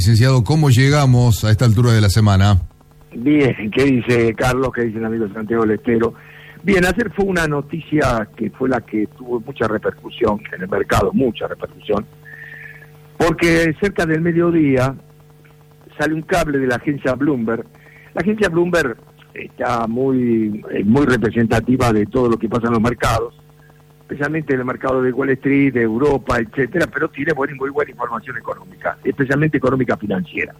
Licenciado, ¿cómo llegamos a esta altura de la semana? Bien, ¿qué dice Carlos? ¿Qué dice el amigo Santiago del Estero? Bien, ayer fue una noticia que fue la que tuvo mucha repercusión en el mercado, mucha repercusión, porque cerca del mediodía sale un cable de la agencia Bloomberg. La agencia Bloomberg está muy representativa de todo lo que pasa en los mercados, especialmente en el mercado de Wall Street, de Europa, etcétera, pero tiene muy buena información económica, especialmente económica financiera.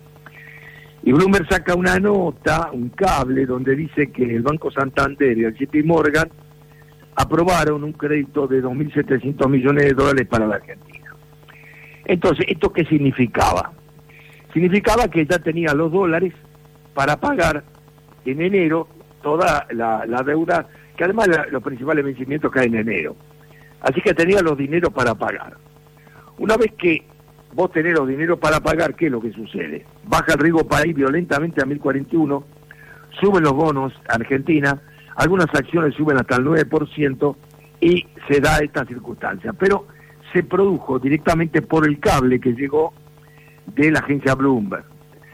Y Bloomberg saca una nota, un cable, donde dice que el Banco Santander y el JP Morgan aprobaron un crédito de 2.700 millones de dólares para la Argentina. Entonces, ¿esto qué significaba? Significaba que ya tenía los dólares para pagar en enero toda la deuda, que además los principales vencimientos caen en enero. Así que tenía los dineros para pagar. Una vez que vos tenés los dineros para pagar, ¿qué es lo que sucede? Baja el riesgo país violentamente a 1041, suben los bonos a Argentina, algunas acciones suben hasta el 9% y se da esta circunstancia. Pero se produjo directamente por el cable que llegó de la agencia Bloomberg.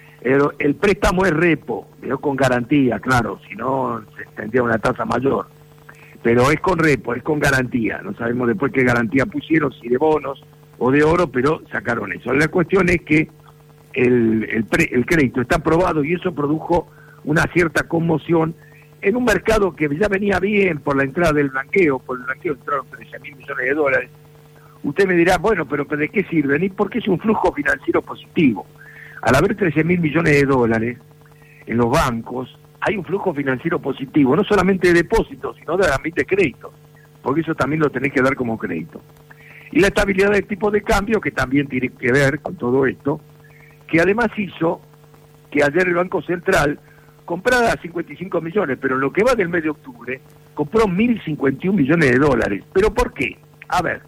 El préstamo es repo, pero con garantía, claro, si no se tendría una tasa mayor. Pero es con repo, es con garantía. No sabemos después qué garantía pusieron, si de bonos o de oro, pero sacaron eso. La cuestión es que el crédito está aprobado y eso produjo una cierta conmoción en un mercado que ya venía bien por la entrada del blanqueo. Por el blanqueo entraron 13.000 millones de dólares. Usted me dirá, bueno, pero ¿de qué sirven? Y porque es un flujo financiero positivo. Al haber 13.000 millones de dólares en los bancos, hay un flujo financiero positivo, no solamente de depósitos, sino también de créditos, porque eso también lo tenés que dar como crédito. Y la estabilidad del tipo de cambio, que también tiene que ver con todo esto, que además hizo que ayer el Banco Central comprara 55 millones, pero en lo que va del mes de octubre, compró 1.051 millones de dólares. ¿Pero por qué? A ver,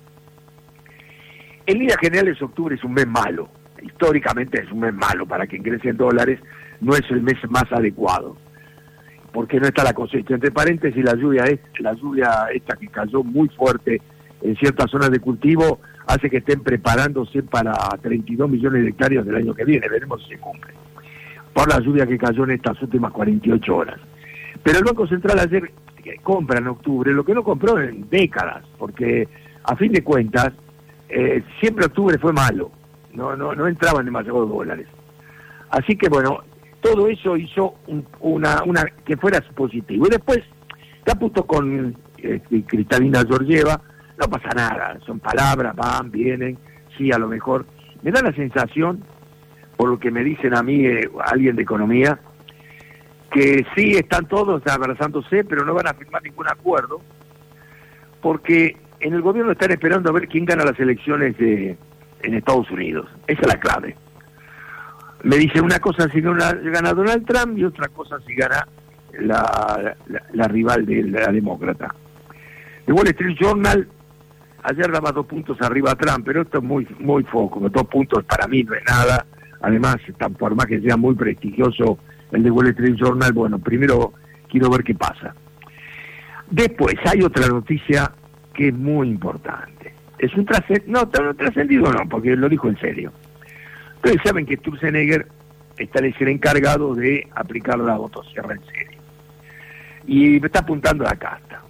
en líneas generales octubre es un mes malo, históricamente es un mes malo para quien crece en dólares, no es el mes más adecuado, porque no está la cosecha. Entre paréntesis, la lluvia esta que cayó muy fuerte en ciertas zonas de cultivo hace que estén preparándose para 32 millones de hectáreas del año que viene. Veremos si se cumple, por la lluvia que cayó en estas últimas 48 horas. Pero el Banco Central ayer compra en octubre lo que no compró en décadas, porque a fin de cuentas siempre octubre fue malo, no entraban demasiados dólares. Así que bueno, todo eso hizo una que fuera positivo. Y después, te apunto con Cristalina Georgieva, no pasa nada, son palabras, van, vienen, sí, a lo mejor. Me da la sensación, por lo que me dicen a mí alguien de economía, que sí están todos abrazándose, pero no van a firmar ningún acuerdo, porque en el gobierno están esperando a ver quién gana las elecciones en Estados Unidos. Esa es la clave. Me dicen una cosa si gana Donald Trump y otra cosa si gana la rival de la demócrata. El Wall Street Journal ayer daba 2 puntos arriba a Trump, pero esto es muy foco, 2 puntos para mí no es nada. Además, por más que sea muy prestigioso el de Wall Street Journal, bueno, primero quiero ver qué pasa. Después hay otra noticia que es muy importante. Es un trascendido no, porque lo dijo en serio. Ustedes saben que Sturzenegger está de ser encargado de aplicar la motosierra en serio. Y me está apuntando a la casta.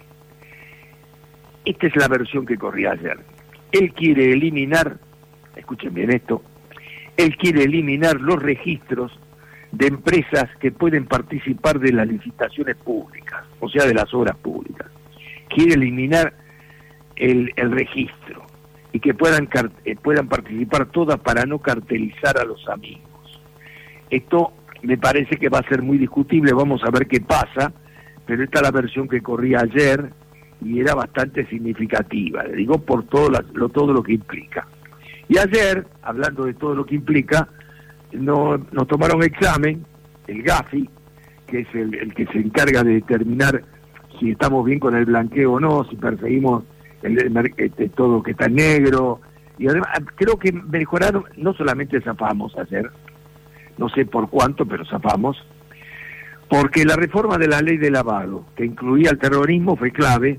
Esta es la versión que corría ayer. Él quiere eliminar, escuchen bien esto, él quiere eliminar los registros de empresas que pueden participar de las licitaciones públicas, o sea, de las obras públicas. Quiere eliminar el registro y que puedan participar todas para no cartelizar a los amigos. Esto me parece que va a ser muy discutible, vamos a ver qué pasa, pero esta es la versión que corría ayer y era bastante significativa, le digo por todo lo que implica. Y ayer, hablando de todo lo que implica, nos tomaron examen, el GAFI, que es el que se encarga de determinar si estamos bien con el blanqueo o no, si perseguimos todo que está en negro, y además creo que mejoraron, no solamente zafamos ayer, no sé por cuánto, pero zafamos, porque la reforma de la ley de lavado, que incluía el terrorismo, fue clave,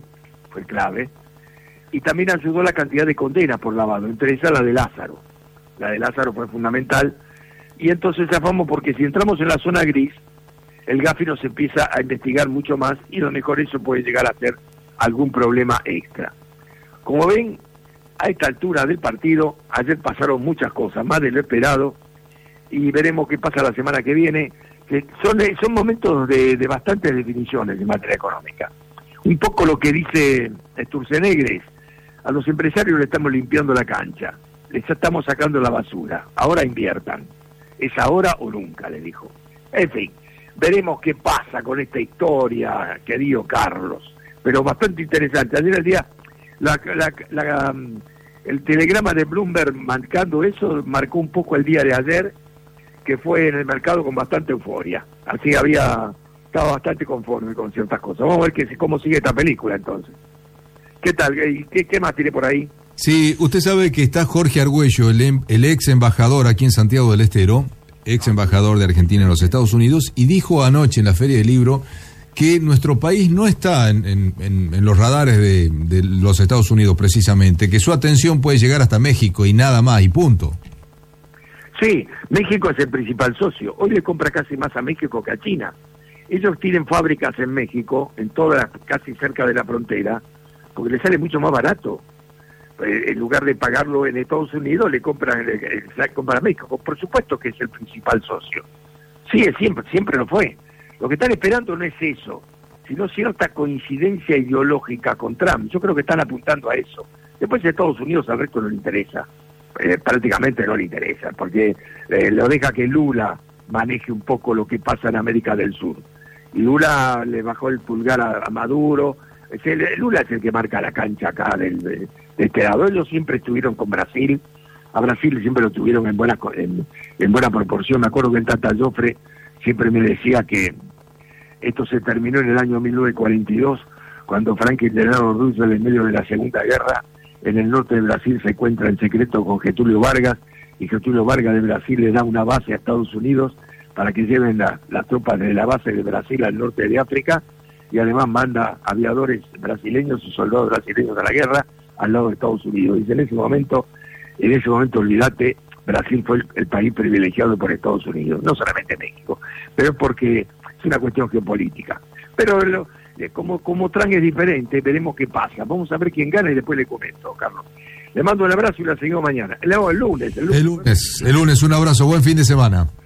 y también ayudó la cantidad de condenas por lavado, entre esas la de Lázaro. La de Lázaro fue fundamental, y entonces zafamos porque si entramos en la zona gris, el Gafi nos empieza a investigar mucho más y lo mejor eso puede llegar a ser algún problema extra. Como ven, a esta altura del partido, ayer pasaron muchas cosas, más de lo esperado, y veremos qué pasa la semana que viene, que son momentos de bastantes definiciones en materia económica. Un poco lo que dice Sturzenegger es, a los empresarios le estamos limpiando la cancha, les estamos sacando la basura, ahora inviertan, es ahora o nunca, le dijo. En fin, veremos qué pasa con esta historia, querido Carlos, pero bastante interesante. Ayer el día, el telegrama de Bloomberg marcando eso, marcó un poco el día de ayer, que fue en el mercado con bastante euforia, así estaba bastante conforme con ciertas cosas. Vamos a ver cómo sigue esta película entonces. ¿Qué tal? ¿Qué más tiene por ahí? Sí, usted sabe que está Jorge Argüello, el ex embajador aquí en Santiago del Estero, ex embajador de Argentina en los Estados Unidos, y dijo anoche en la Feria del Libro que nuestro país no está en los radares de los Estados Unidos precisamente, que su atención puede llegar hasta México y nada más, y punto. Sí, México es el principal socio. Hoy le compra casi más a México que a China. Ellos tienen fábricas en México, casi cerca de la frontera, porque les sale mucho más barato. En lugar de pagarlo en Estados Unidos, le compran a México. Por supuesto que es el principal socio. Sí, siempre lo fue. Lo que están esperando no es eso, sino cierta coincidencia ideológica con Trump. Yo creo que están apuntando a eso. Después de Estados Unidos al resto no le interesa. Prácticamente no le interesa, porque lo deja que Lula maneje un poco lo que pasa en América del Sur. Y Lula le bajó el pulgar a Maduro. Lula es el que marca la cancha acá de este lado. Ellos siempre estuvieron con Brasil. A Brasil siempre lo tuvieron en buena proporción. Me acuerdo que el Tata Joffre siempre me decía que esto se terminó en el año 1942, cuando Franklin Delano Roosevelt, en medio de la Segunda Guerra, en el norte de Brasil se encuentra en secreto con Getúlio Vargas, y Getúlio Vargas de Brasil le da una base a Estados Unidos para que lleven las tropas de la base de Brasil al norte de África, y además manda aviadores brasileños y soldados brasileños a la guerra al lado de Estados Unidos. Y en ese momento, olvídate, Brasil fue el país privilegiado por Estados Unidos, no solamente México, pero es porque es una cuestión geopolítica. Pero como Trump es diferente, veremos qué pasa. Vamos a ver quién gana y después le comento, Carlos. Le mando un abrazo y la seguimos mañana. El lunes, un abrazo, buen fin de semana.